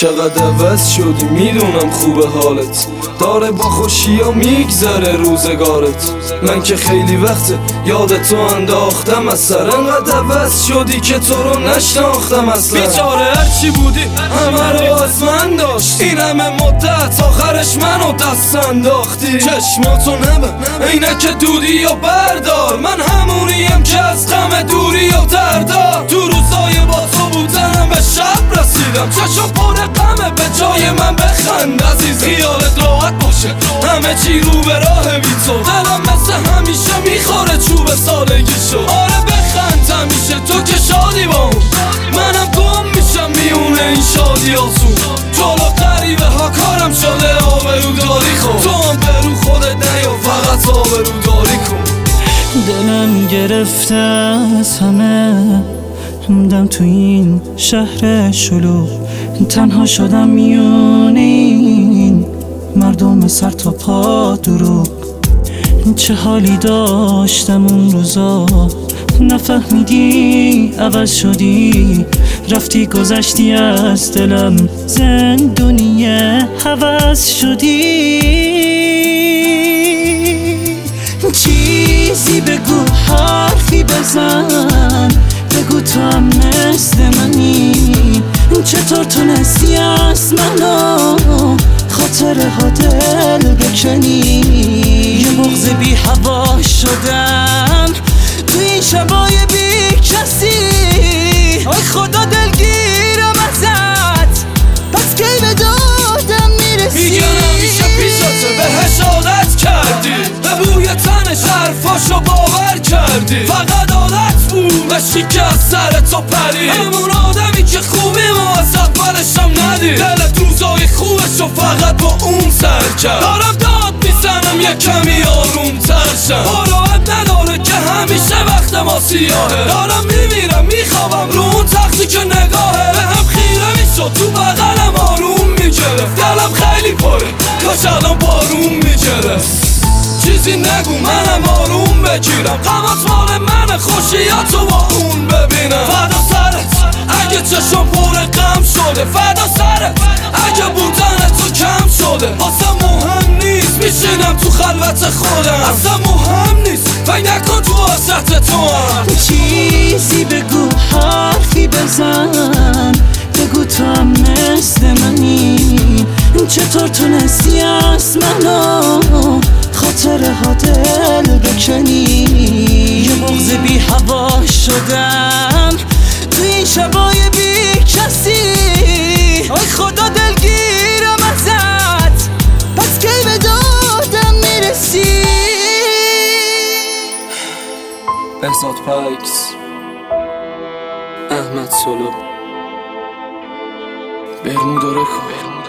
چقدر عوض شدی میدونم خوبه حالت، داره با خوشیا میگذره روزگارت. من که خیلی وقته یاد تو انداختم از سر، انقدر عوض شدی که تو رو نشناختم اصلا. بیچاره هرچی بودی همه رو از من داشتی، این همه مدت آخرش منو دست انداختی. چشماتو نبر عینک دودی یا بردار، من همونیم که از غم دوری و دردار. تو روزای با تو بودنم به شب رسیدم، چشم پر غمه به جای من بخند عزیز. خیالت راحت باشه همه چی رو به راه بی تو، دلم مثل همیشه میخوره چوب سالگیشو. آره بخند همیشه تو که شادی با اون، منم گم میشم میونه این شادی آسون. جلو غریبه ها کارم شده آبرو داری خود، تو هم برو خودت نیا فقط آبرو داری کن. دلم گرفته از همه موندم تو این شهر شلوغ، تنها شدم میونه این مردم سر تا پا دروغ. چه حالی داشتم اون روزا نفهمیدی عوض شدی، رفتی گذشتی از دلم زندونی هوس شدی. چیزی بگو حرفی بزن، بگو تو هم مثل منی، چطور تونستی از منو خاطره ها دل بکنی. یه بغض بی هوا شدم تو این شبای بی کسی، آی خدا دلگیرم ازت، پس کی به دادم میرسی. میگنم میشه پیشاته بهش عادت کردی، به بوی تنش حرفاشو باور کردی. فقط عادت بود عشقی که از سر تو پری، همون آدمی که خوبی ما از اولشم ندید. دلت روزای خوبشو فقط با اون سر کرد. دارم داد میزنم یه کمی آروم تر شم، راحت نداره که همیشه وقت ما سیاهه. دارم میمیرم میخوابم رو اون تختی که نگاهه، به هم خیره میشد تو بغلم آروم میگرفت. دلم خیلی پره کاش الان بارون میگرفت. چیزی نگو منم آروم بگیرم، غمات مال من خوشیاتو با اون ببینم. فدا سرت اگه چشم پر غم شده، فدا سرت اگه بودن تو کم شده. اصلا مهم نیست میشینم تو خلوت خودم، اصلا مهم نیست فکر نکن تو واسط تو هم. چیزی بگو حرفی بزن، بگو تو هم مثل منی، چطور تونستی از منو خاطره ها دل بکنی. یه بغض بی هوا شدم تو این شبای بی کسی، آی خدا دلگیرم ازت، پس کی به دادم میرسی. بهزاد پایکس، احمد سولو، برمودا رکو.